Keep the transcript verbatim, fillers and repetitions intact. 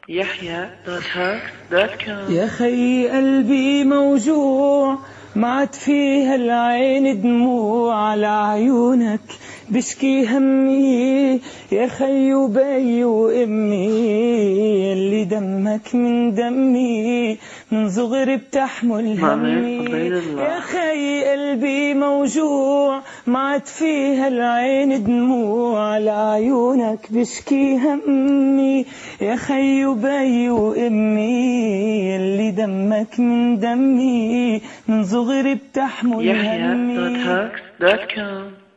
يحيى دوت هاك دوت كوم. يا خي قلبي موجوع ما عاد فيها العين دموع على عيونك بشكي همي يا خي وبي وامي اللي دمك من دمي من صغري بتحمل همي. يا خي قلبي موجوع ما عاد فيها العين دموع على عيونك بشكي همي يا خي وبي وامي اللي دمك من دمي من صغري بتحمل همي. يحيى دوت هاك دوت كوم.